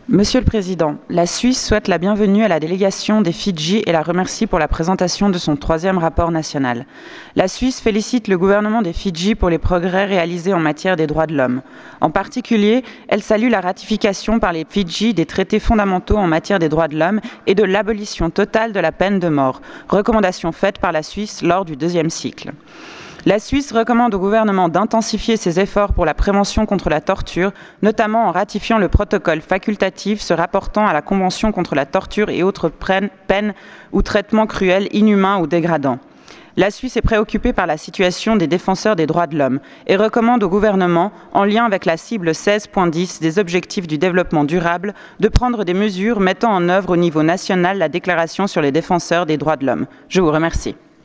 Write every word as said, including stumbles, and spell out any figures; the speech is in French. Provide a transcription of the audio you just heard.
Monsieur le Président, la Suisse souhaite la bienvenue à la délégation des Fidji et la remercie pour la présentation de son troisième rapport national. La Suisse félicite le gouvernement des Fidji pour les progrès réalisés en matière des droits de l'homme. En particulier, elle salue la ratification par les Fidji des traités fondamentaux en matière des droits de l'homme et de l'abolition totale de la peine de mort, recommandation faite par la Suisse lors du deuxième cycle. La Suisse recommande au gouvernement d'intensifier ses efforts pour la prévention contre la torture, notamment en ratifiant le protocole facultatif se rapportant à la Convention contre la torture et autres peines ou traitements cruels, inhumains ou dégradants. La Suisse est préoccupée par la situation des défenseurs des droits de l'homme et recommande au gouvernement, en lien avec la cible seize point dix des objectifs du développement durable, de prendre des mesures mettant en œuvre au niveau national la déclaration sur les défenseurs des droits de l'homme. Je vous remercie.